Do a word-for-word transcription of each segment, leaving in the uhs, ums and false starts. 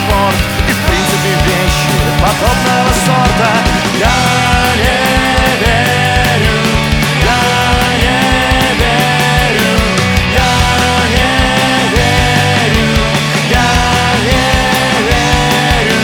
спорт и в принципе вещи подобного сорта. Я не верю, я не верю, я не верю, я не верю.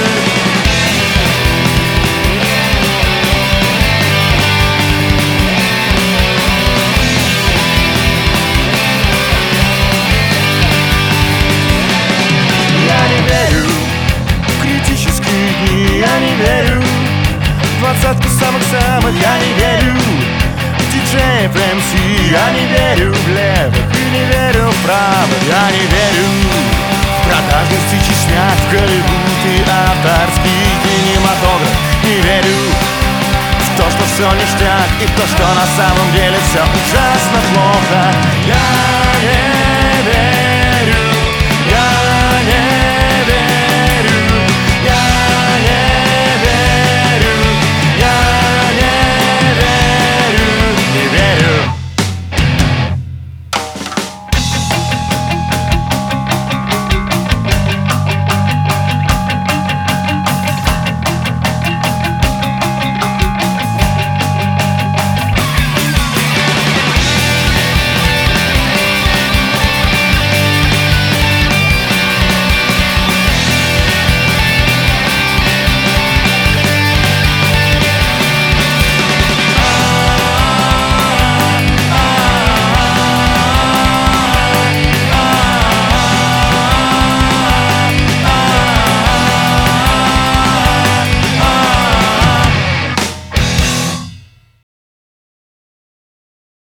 Я не верю в критические дни, я не верю в двадцатку самых-самых, я не верю в диджеев эм си, я не верю в левых и не верю в правых, я не верю в продажности Чечня, в Голливуд и авторский кинематограф, не верю в то, что все ништяк, и в то, что на самом деле все ужасно плохо. Я не верю.